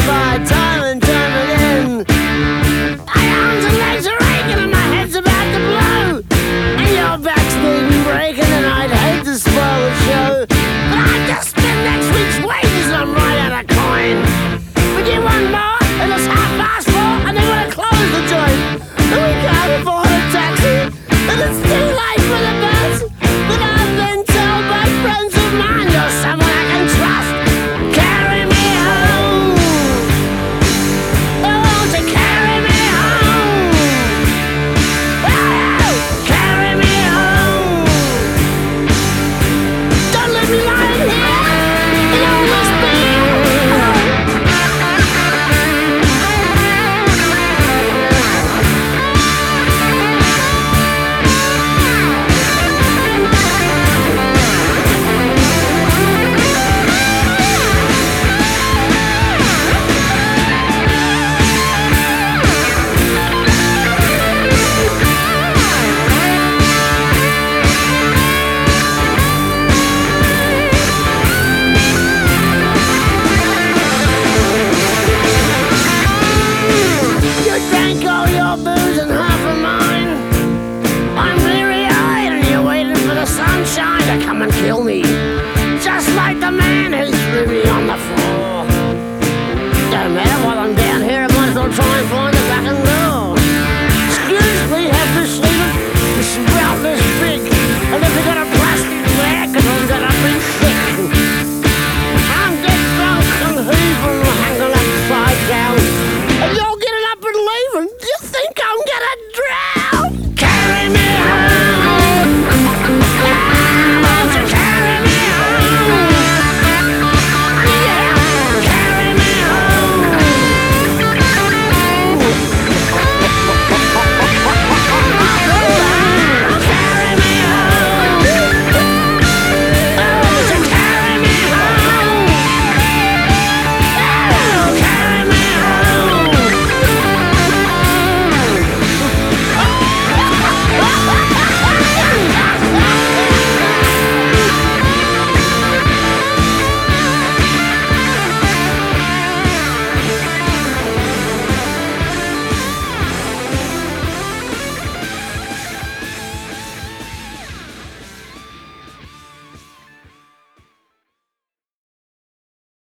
by time and time again. My arms and legs are aching and my head's about to blow, and your back's bleeding, breaking, and I'd hate to spoil the show, but I just spent next week's wages and I'm right out of coin. But you want more, and it's 4:30, and they want to close the joint, and we can't afford a taxi, and it's too late for the bus. But I've been told by friends of mine you're someone I can trust. Carry me home. Oh, won't you carry me home? Oh, carry me home. Don't leave me lying here in all this pain. You drank all your booze and half of mine. I'm weary-eyed and you're waiting for the sunshine to come and kill me, just like the man who threw me on the floor. Don't matter while I'm down here, I might as well try and find